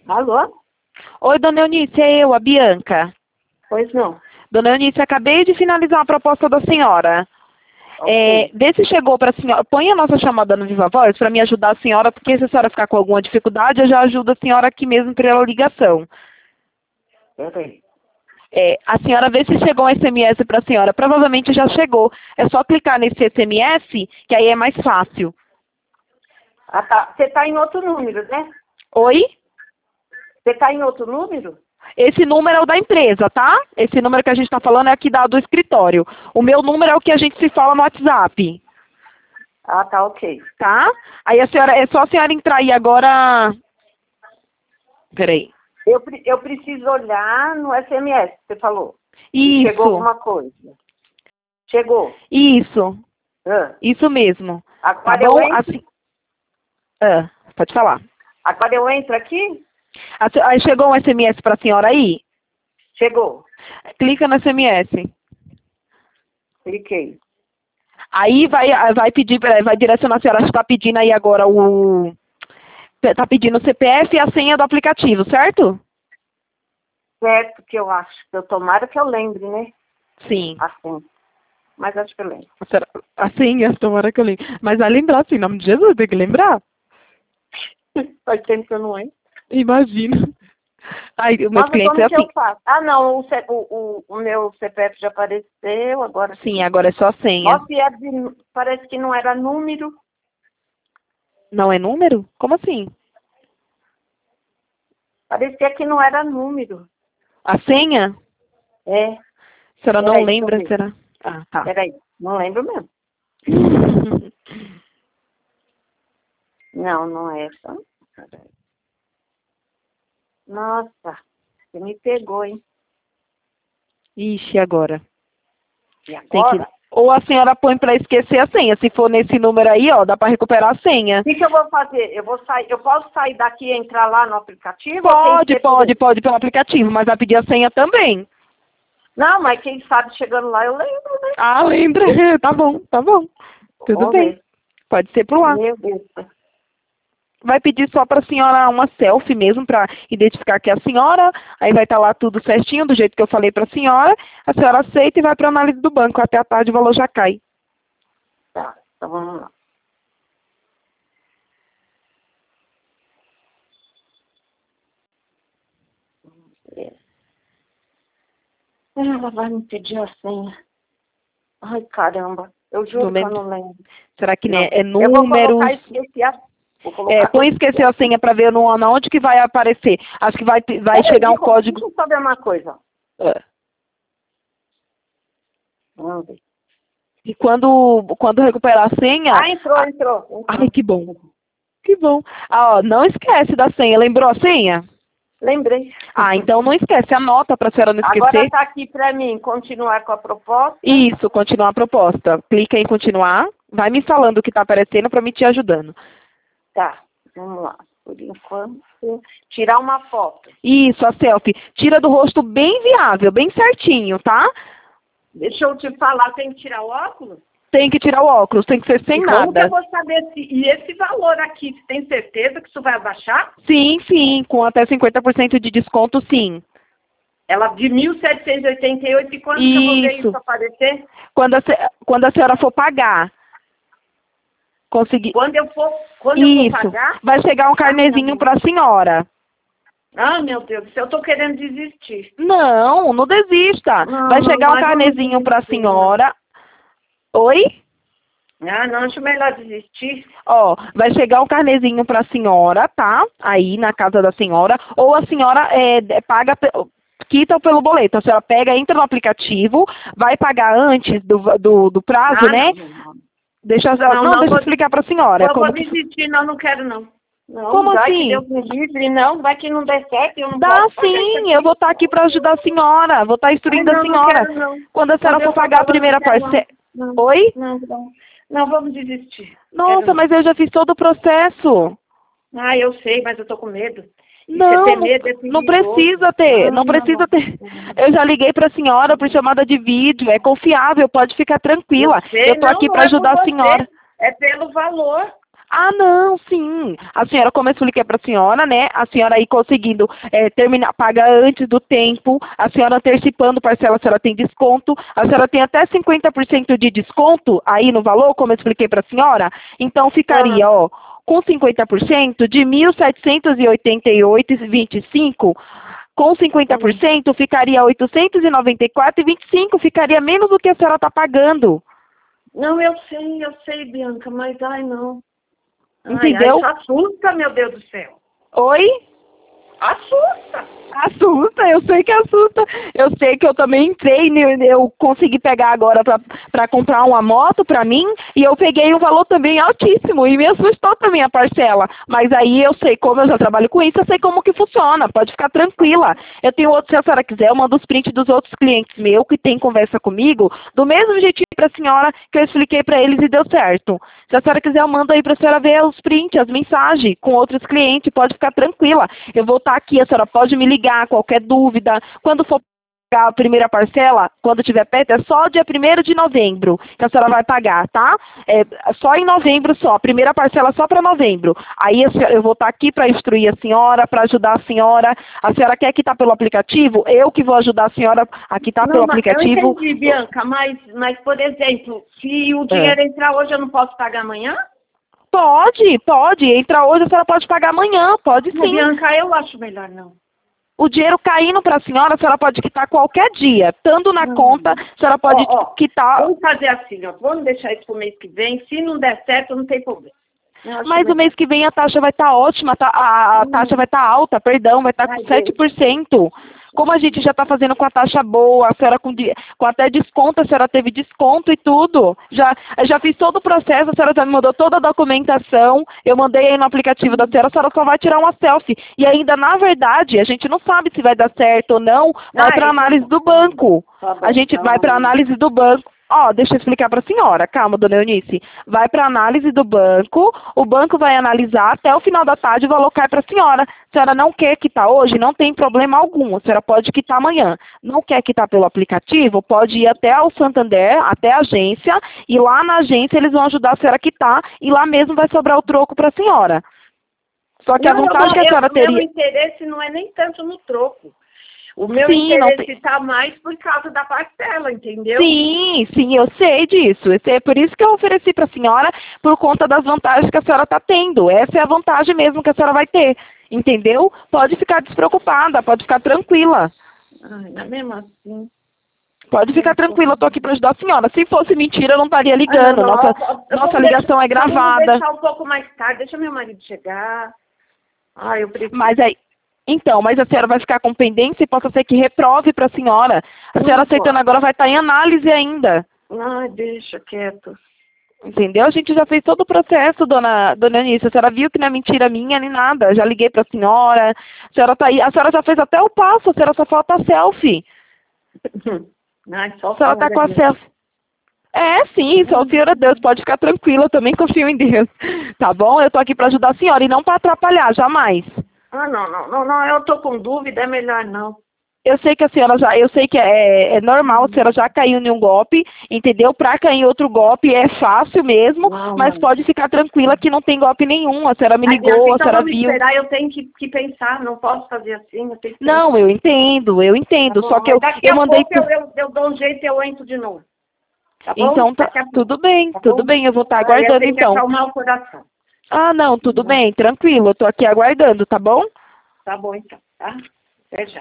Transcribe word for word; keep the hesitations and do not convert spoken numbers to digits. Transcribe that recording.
Alô? Oi, dona Eunice, é eu, a Bianca. Pois não. Dona Eunice, acabei de finalizar a proposta da senhora. Ok. É, vê se chegou para a senhora. Põe a nossa chamada no Viva Voz para me ajudar a senhora, porque se a senhora ficar com alguma dificuldade, eu já ajudo a senhora aqui mesmo pela ligação. Peraí. É, a senhora vê se chegou um S M S para a senhora. Provavelmente já chegou. É só clicar nesse S M S, que aí é mais fácil. Ah, tá. Você tá em outro número, né? Oi? Você tá em outro número? Esse número é o da empresa, tá? Esse número que a gente está falando é aqui da, do escritório. O meu número é o que a gente se fala no WhatsApp. Ah, tá, ok. Tá? Aí a senhora, é só a senhora entrar aí agora. Peraí. Eu, pre- eu preciso olhar no S M S, você falou. Isso. Chegou alguma coisa. Chegou. Isso. Ah. Isso mesmo. Agora Tá bom? eu entro? Assim. Ah, pode falar. Agora eu entro aqui? A se- Aí chegou um S M S para a senhora aí? Chegou. Clica no S M S. Cliquei. Aí vai, vai pedir, vai direcionar a senhora, está pedindo aí agora o. Está pedindo o C P F e a senha do aplicativo, certo? Certo que eu acho. Eu tomara que eu lembre, né? Sim. Assim. Mas acho que eu lembro. A senhora- A senha, tomara que eu lembre. Mas vai lembrar, sim, em nome de Jesus, tem que lembrar. Faz tempo que eu não entro. Imagina. Aí, o meu Nossa, cliente é como que assim. eu faço? Ah, não, o, C- o, o, o meu C P F já apareceu, agora Sim, agora é só a senha. Nossa, e é de- parece que não era número. Não é número? Como assim? Parecia que não era número. A senha? É. A senhora não Peraí, deixa eu lembra, ver. será? Ah, tá. Peraí, não lembro mesmo. Não, não é essa. Peraí. Nossa, você me pegou, hein? Ixi, agora? E Tem que... agora? Ou a senhora põe para esquecer a senha. Se for nesse número aí, ó, dá para recuperar a senha. O que, que eu vou fazer? Eu vou sair, eu posso sair daqui e entrar lá no aplicativo? ou tem que Pode, ser pode, por- pode pelo aplicativo, mas vai pedir a senha também. Não, mas quem sabe chegando lá eu lembro, né? Ah, lembra? Tá bom, tá bom. Tudo Vamos bem. ver. Pode ser por lá. Meu Deus. Vai pedir só para a senhora uma selfie mesmo, para identificar que é a senhora. Aí vai estar lá tudo certinho, do jeito que eu falei para a senhora. A senhora aceita e vai para a análise do banco. Até a tarde o valor já cai. Tá, então vamos lá. É. Ela vai me pedir a senha. Ai, caramba. Eu juro Não que eu lembro. não lembro. Será que Não. né, é Eu vou colocar números? esqueci a... Vou colocar É, põe esquecer a senha para ver no, na onde que vai aparecer. Acho que vai, vai Peraí, chegar um deixa eu código. deixa eu saber uma coisa. É. Vamos ver. E quando, quando recuperar a senha. Ah, entrou, entrou. entrou. Ai, que bom. Que bom. Ah, ó, não esquece da senha. Lembrou a senha? Lembrei. Ah, então não esquece. Anota para a senhora não esquecer. Agora está aqui para mim continuar com a proposta. Isso, continuar a proposta. Clica em continuar. Vai me falando o que está aparecendo para me te ajudando. Tá, vamos lá. Por enquanto, tirar uma foto. Isso, a selfie. Tira do rosto bem viável, bem certinho, tá? Deixa eu te falar, tem que tirar o óculos? Tem que tirar o óculos, tem que ser sem E como que nada. eu vou saber se... E esse valor aqui, você tem certeza que isso vai abaixar? Sim, sim, com até cinquenta por cento de desconto, sim. Ela de mil setecentos e oitenta e oito, e quando que eu vou ver Isso. isso aparecer? Quando a, se- quando a senhora for pagar, conseguir... Quando eu for, quando eu Isso. for pagar? Vai chegar um carnezinho para a senhora. Ah, meu Deus, eu tô querendo desistir. Não, não desista. Não, Vai chegar um mas eu não carnezinho para a desisti, senhora. Oi? Ah, não, acho melhor desistir. Ó, vai chegar um carnezinho para a senhora, tá? Aí na casa da senhora. Ou a senhora é, é, paga, pe- quita pelo boleto. A senhora pega, entra no aplicativo, vai pagar antes do, do, do prazo, Ah, né? não, não, não. Deixa, a- Não, não, não, deixa eu vou- explicar para a senhora. Eu como vou que- desistir, não, não quero não. Não, Como vai assim? que Deus me livre, não, vai que não der certo, eu não Dá posso pagar isso sim, aqui. eu vou estar aqui para ajudar a senhora. Vou estar instruindo Ai, não, a não senhora. quero, não. Quando a senhora Quando eu for for pagar a falando, primeira não quero, parcela. não. Oi? Não, não, não, vamos desistir. Nossa, Quero não. mas eu já fiz todo o processo. Ah, eu sei, mas eu tô com medo. E Não, você ter não, medo é não perigoso. precisa ter, Ah, não precisa não. ter. Eu já liguei para a senhora por chamada de vídeo, é confiável, pode ficar tranquila. Eu sei, Eu tô não, aqui não para é por ajudar a você, senhora. é pelo valor. Ah, não, sim. A senhora, como eu expliquei para a senhora, né? A senhora aí conseguindo é, terminar, pagar antes do tempo, a senhora antecipando parcela, a senhora tem desconto, a senhora tem até cinquenta por cento de desconto aí no valor, como eu expliquei para a senhora. Então ficaria, ó, com cinquenta por cento de mil setecentos e oitenta e oito reais e vinte e cinco centavos. Com cinquenta por cento ficaria oitocentos e noventa e quatro reais e vinte e cinco centavos, ficaria menos do que a senhora está pagando. Não, eu sei, eu sei, Bianca, mas ai não. Ai, Entendeu? ai, isso assusta, meu Deus do céu. Oi? Assusta. Assusta, eu sei que assusta. Eu sei que eu também entrei, né, eu consegui pegar agora para comprar uma moto para mim, e eu peguei um valor também altíssimo, e me assustou também a parcela. Mas aí eu sei, como eu já trabalho com isso, eu sei como que funciona, pode ficar tranquila. Eu tenho outro, se a senhora quiser, eu mando os prints dos outros clientes meus que tem conversa comigo, do mesmo jeitinho para a senhora que eu expliquei para eles e deu certo. Se a senhora quiser, eu mando aí para a senhora ver os prints, as mensagens com outros clientes, pode ficar tranquila. Eu vou estar aqui, a senhora pode me ligar, qualquer dúvida. Quando for pagar a primeira parcela, quando tiver perto, é só dia primeiro de novembro que a senhora vai pagar, tá? É só em novembro só, a primeira parcela só para novembro. Aí eu vou estar aqui para instruir a senhora, para ajudar a senhora. A senhora quer quitar pelo aplicativo? Eu que vou ajudar a senhora a quitar pelo aplicativo. Eu entendi, Bianca, mas, mas, por exemplo, se o dinheiro é. entrar hoje, eu não posso pagar amanhã? Pode, pode. Entrar hoje, a senhora pode pagar amanhã, pode sim. Bianca, eu acho melhor não. O dinheiro caindo para a senhora, a senhora pode quitar qualquer dia. Estando na hum. conta, a senhora pode ó, ó, quitar... Vamos fazer assim, ó. Vamos deixar isso para o mês que vem. Se não der certo, não tem problema. Mas o mês que vem a taxa vai estar tá ótima, tá, a, a hum. taxa vai estar tá alta, perdão, vai estar tá com sete por cento. Como a gente já está fazendo com a taxa boa, a senhora com, com até desconto, a senhora teve desconto e tudo. Já, já fiz todo o processo, a senhora já me mandou toda a documentação, eu mandei aí no aplicativo da senhora, a senhora só vai tirar uma selfie. E ainda, na verdade, a gente não sabe se vai dar certo ou não, vai para análise do banco. A gente vai para análise do banco. Ó, oh, deixa eu explicar para a senhora, calma, dona Eunice. Vai para análise do banco, o banco vai analisar, até o final da tarde o valor cai para a senhora. Se a senhora não quer quitar hoje, não tem problema algum, a senhora pode quitar amanhã. Não quer quitar pelo aplicativo, pode ir até ao Santander, até a agência, e lá na agência eles vão ajudar a senhora a quitar, e lá mesmo vai sobrar o troco para a senhora. Só que não, a vantagem não, que a senhora eu, teria... O meu interesse não é nem tanto no troco. O meu sim, interesse tem... está mais por causa da parcela, entendeu? Sim, sim, eu sei disso. É por isso que eu ofereci para a senhora, por conta das vantagens que a senhora está tendo. Essa é a vantagem mesmo que a senhora vai ter, entendeu? Pode ficar despreocupada, pode ficar tranquila. Ai, não é mesmo assim? Pode ficar tranquila, eu estou aqui para ajudar a senhora. Se fosse mentira, eu não estaria ligando. Ah, não, não, nossa eu, eu nossa ligação deixar, é gravada. Vamos deixar um pouco mais tarde, deixa meu marido chegar. Ai, eu preciso... Mas aí... Então, mas a senhora vai ficar com pendência e possa ser que reprove para a senhora. A senhora aceitando agora vai estar em análise ainda. Ai, deixa quieto. Entendeu? A gente já fez todo o processo, dona, dona Anice. A senhora viu que não é mentira minha nem nada. Já liguei para a senhora. A senhora tá aí. A senhora já fez até o passo. A senhora só falta a selfie. Ai, só a senhora tá com a selfie. É, sim, só o Senhor é Deus. Pode ficar tranquila. Eu também confio em Deus. Tá bom? Eu tô aqui para ajudar a senhora e não para atrapalhar, jamais. Ah, não, não, não, não, eu tô com dúvida, é melhor não. Eu sei que a senhora já, eu sei que é, é normal, a senhora já caiu em um golpe, entendeu? Para cair em outro golpe é fácil mesmo, não, mas não. Pode ficar tranquila que não tem golpe nenhum. A senhora me ligou, Ai, então a senhora viu. Esperar, eu tenho que, que pensar, não posso fazer assim. Eu tenho que não, eu entendo, eu entendo, tá só que eu, daqui eu a mandei... Pouco eu, eu, eu dou um jeito e eu entro de novo. Tá bom? Então, tá, tudo bem, tá tudo bem, eu vou estar tá aguardando eu então. Que acalmar o coração. Ah, não, tudo tá bem, tranquilo, eu tô aqui aguardando, tá bom? Tá bom, então, tá? Até já.